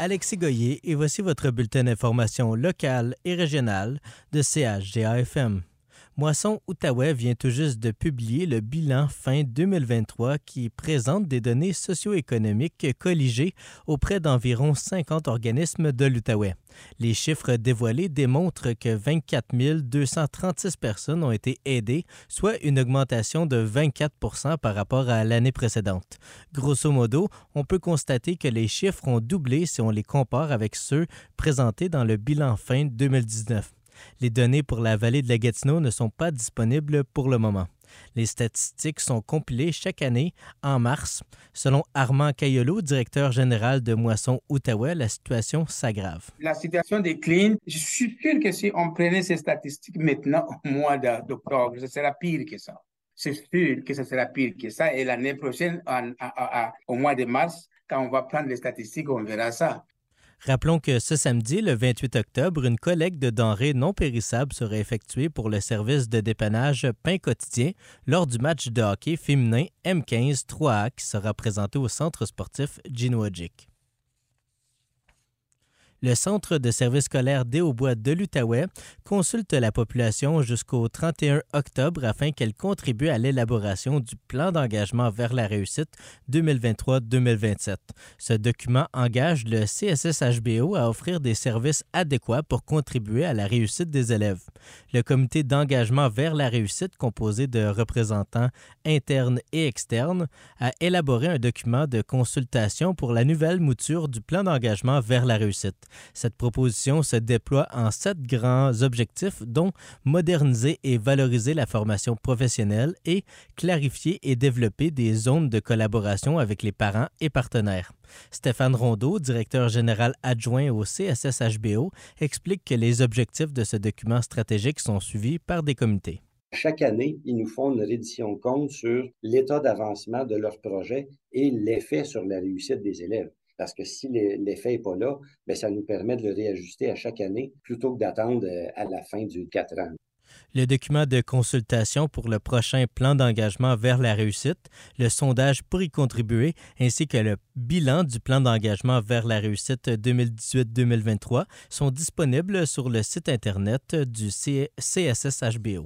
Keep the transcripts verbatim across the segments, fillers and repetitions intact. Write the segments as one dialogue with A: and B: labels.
A: Alexis Goyer et voici votre bulletin d'information locale et régionale de C H G A F M. Moisson Outaouais vient tout juste de publier le bilan fin deux mille vingt-trois qui présente des données socio-économiques colligées auprès d'environ cinquante organismes de l'Outaouais. Les chiffres dévoilés démontrent que vingt-quatre mille deux cent trente-six personnes ont été aidées, soit une augmentation de vingt-quatre pour cent par rapport à l'année précédente. Grosso modo, on peut constater que les chiffres ont doublé si on les compare avec ceux présentés dans le bilan fin deux mille dix-neuf. Les données pour la vallée de la Gatineau ne sont pas disponibles pour le moment. Les statistiques sont compilées chaque année en mars. Selon Armand Cayolo, directeur général de Moisson Outaouais, la situation s'aggrave.
B: La situation décline. Je suis sûr que si on prenait ces statistiques maintenant au mois d'octobre, ce sera pire que ça. C'est sûr que ce sera pire que ça. Et l'année prochaine, en, en, en, au mois de mars, quand on va prendre les statistiques, on verra ça.
A: Rappelons que ce samedi, le vingt-huit octobre, une collecte de denrées non périssables sera effectuée pour le service de dépannage Pain quotidien lors du match de hockey féminin M quinze trois A qui sera présenté au centre sportif Gino-Odjick. Le Centre de services scolaires des Hauts-Bois de l'Outaouais consulte la population jusqu'au trente et un octobre afin qu'elle contribue à l'élaboration du plan d'engagement vers la réussite deux mille vingt-trois deux mille vingt-sept. Ce document engage le C S S H B O à offrir des services adéquats pour contribuer à la réussite des élèves. Le comité d'engagement vers la réussite, composé de représentants internes et externes, a élaboré un document de consultation pour la nouvelle mouture du plan d'engagement vers la réussite. Cette proposition se déploie en sept grands objectifs, dont moderniser et valoriser la formation professionnelle et clarifier et développer des zones de collaboration avec les parents et partenaires. Stéphane Rondeau, directeur général adjoint au C S S H B O, explique que les objectifs de ce document stratégique sont suivis par des comités.
C: Chaque année, ils nous font une reddition de compte sur l'état d'avancement de leur projet et l'effet sur la réussite des élèves. Parce que si l'effet n'est pas là, bien, ça nous permet de le réajuster à chaque année plutôt que d'attendre à la fin du quatre ans.
A: Le document de consultation pour le prochain plan d'engagement vers la réussite, le sondage pour y contribuer, ainsi que le bilan du plan d'engagement vers la réussite deux mille dix-huit deux mille vingt-trois sont disponibles sur le site Internet du C S S H B O.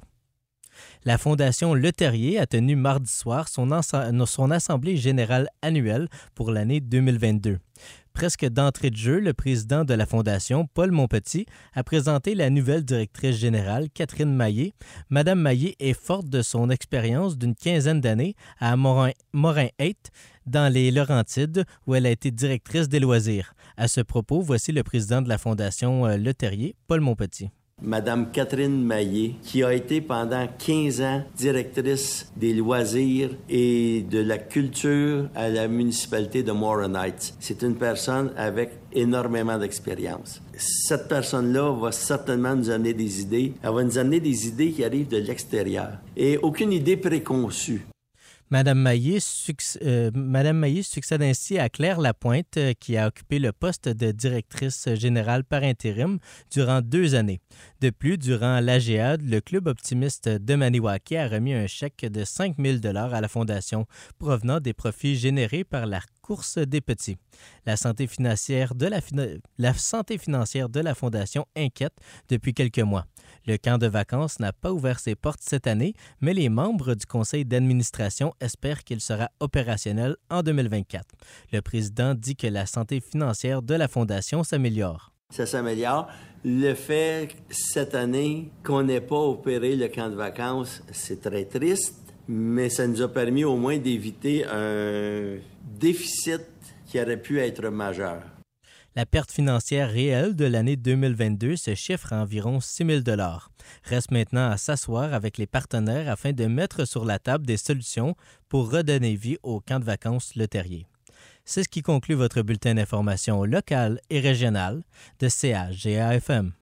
A: La Fondation Leterrier a tenu mardi soir son, ense- son assemblée générale annuelle pour l'année deux mille vingt-deux. Presque d'entrée de jeu, le président de la Fondation, Paul Monpetit, a présenté la nouvelle directrice générale, Catherine Maillé. Madame Maillé est forte de son expérience d'une quinzaine d'années à Morin, Morin-Eight, dans les Laurentides, où elle a été directrice des loisirs. À ce propos, voici le président de la Fondation Leterrier, Paul Monpetit.
D: Madame Catherine Maillé, qui a été pendant quinze ans directrice des loisirs et de la culture à la municipalité de Morin Heights. C'est une personne avec énormément d'expérience. Cette personne-là va certainement nous amener des idées. Elle va nous amener des idées qui arrivent de l'extérieur et aucune idée préconçue.
A: Madame Maillé, succ- euh, Madame Maillé succède ainsi à Claire Lapointe, euh, qui a occupé le poste de directrice générale par intérim durant deux années. De plus, durant l'A G A D, le Club optimiste de Maniwaki a remis un chèque de cinq mille dollars à la Fondation provenant des profits générés par la course des petits. La santé financière de la, fina- la santé financière de la Fondation inquiète depuis quelques mois. Le camp de vacances n'a pas ouvert ses portes cette année, mais les membres du conseil d'administration espèrent qu'il sera opérationnel en deux mille vingt-quatre. Le président dit que la santé financière de la Fondation s'améliore.
D: Ça s'améliore. Le fait, cette année, qu'on n'ait pas opéré le camp de vacances, c'est très triste, mais ça nous a permis au moins d'éviter un déficit qui aurait pu être majeur.
A: La perte financière réelle de l'année deux mille vingt-deux se chiffre à environ six mille dollars. Reste maintenant à s'asseoir avec les partenaires afin de mettre sur la table des solutions pour redonner vie au camp de vacances Leterrier. C'est ce qui conclut votre bulletin d'information locale et régionale de C H G A F M.